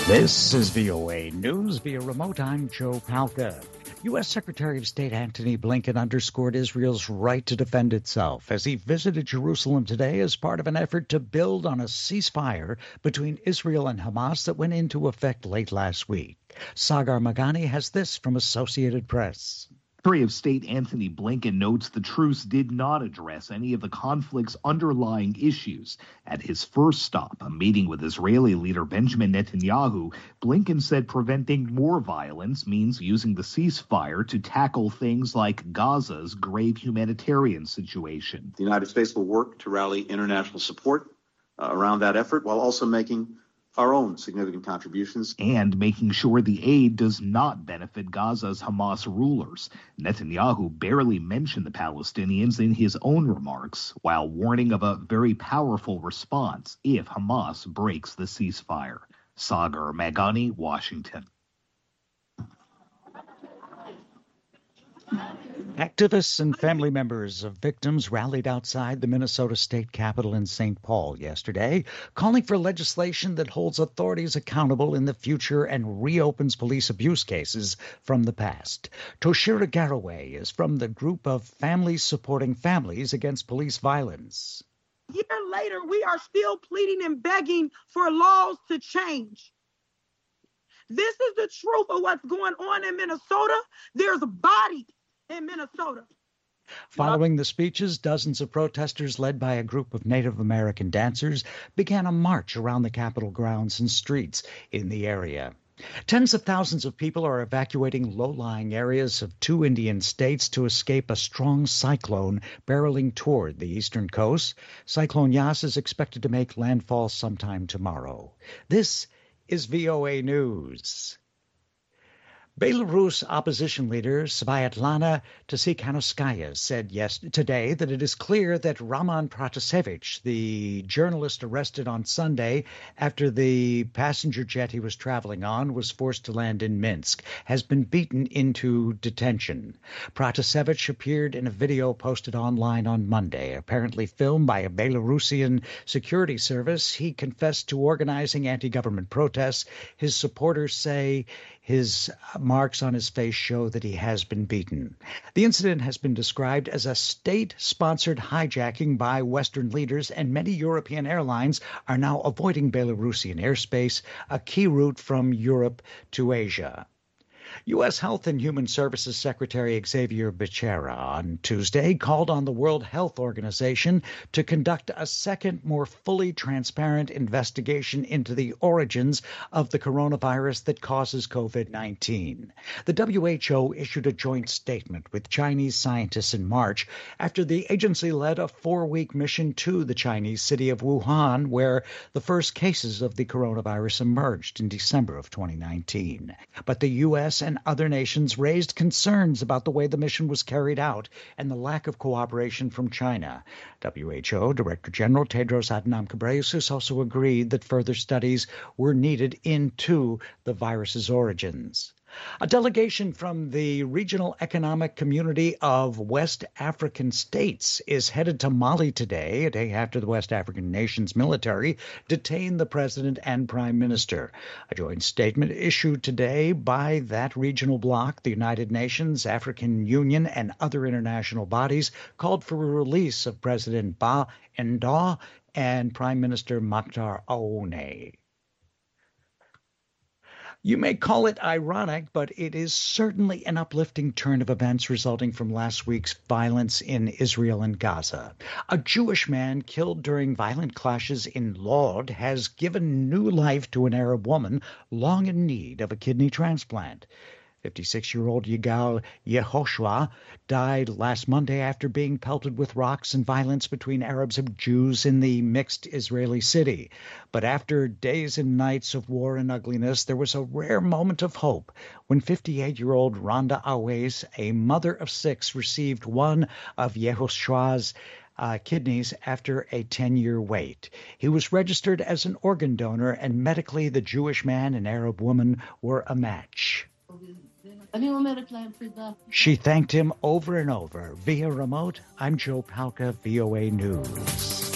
This is VOA News via remote. I'm Joe Palca. U.S. Secretary of State Antony Blinken underscored Israel's right to defend itself as he visited Jerusalem today as part of an effort to build on a ceasefire between Israel and Hamas that went into effect late last week. Sagar Magani has this from Associated Press. Secretary of State Antony Blinken notes the truce did not address any of the conflict's underlying issues. At his first stop, a meeting with Israeli leader Benjamin Netanyahu, Blinken said preventing more violence means using the ceasefire to tackle things like Gaza's grave humanitarian situation. The United States will work to rally international support around that effort while also making our own significant contributions. And making sure the aid does not benefit Gaza's Hamas rulers. Netanyahu barely mentioned the Palestinians in his own remarks, while warning of a very powerful response if Hamas breaks the ceasefire. Sagar Magani, Washington. Activists and family members of victims rallied outside the Minnesota State Capitol in St. Paul yesterday, calling for legislation that holds authorities accountable in the future and reopens police abuse cases from the past. Toshira Garraway is from the group of Families Supporting Families Against Police Violence. A year later, we are still pleading and begging for laws to change. This is the truth of what's going on in Minnesota. There's bodies in Minnesota. Following the speeches, dozens of protesters led by a group of Native American dancers began a march around the Capitol grounds and streets in the area. Tens of thousands of people are evacuating low-lying areas of 2 Indian states to escape a strong cyclone barreling toward the eastern coast. Cyclone Yas is expected to make landfall sometime tomorrow. This is VOA News. Belarus opposition leader Sviatlana Tsikhanouskaya said today that it is clear that Roman Protasevich, the journalist arrested on Sunday after the passenger jet he was traveling on was forced to land in Minsk, has been beaten into detention. Protasevich appeared in a video posted online on Monday, apparently filmed by a Belarusian security service. He confessed to organizing anti-government protests. His supporters say his marks on his face show that he has been beaten. The incident has been described as a state-sponsored hijacking by Western leaders, and many European airlines are now avoiding Belarusian airspace, a key route from Europe to Asia. U.S. Health and Human Services Secretary Xavier Becerra on Tuesday called on the World Health Organization to conduct a second, more fully transparent investigation into the origins of the coronavirus that causes COVID-19. The WHO issued a joint statement with Chinese scientists in March after the agency led a 4-week mission to the Chinese city of Wuhan, where the first cases of the coronavirus emerged in December of 2019. But the U.S. and other nations raised concerns about the way the mission was carried out and the lack of cooperation from China. WHO Director General Tedros Adhanom Ghebreyesus also agreed that further studies were needed into the virus's origins. A delegation from the Regional Economic Community of West African States is headed to Mali today, a day after the West African nation's military detained the president and prime minister. A joint statement issued today by that regional bloc, the United Nations, African Union, and other international bodies, called for a release of President Ba Ndaw and Prime Minister Mokhtar Oune. You may call it ironic, but it is certainly an uplifting turn of events resulting from last week's violence in Israel and Gaza. A Jewish man killed during violent clashes in Lod has given new life to an Arab woman long in need of a kidney transplant. 56-year-old Yigal Yehoshua died last Monday after being pelted with rocks and violence between Arabs and Jews in the mixed Israeli city. But after days and nights of war and ugliness, there was a rare moment of hope when 58-year-old Rhonda Awais, a mother of 6, received one of Yehoshua's kidneys after a 10-year wait. He was registered as an organ donor, and medically the Jewish man and Arab woman were a match. She thanked him over and over. Via remote, I'm Joe Palca, VOA News.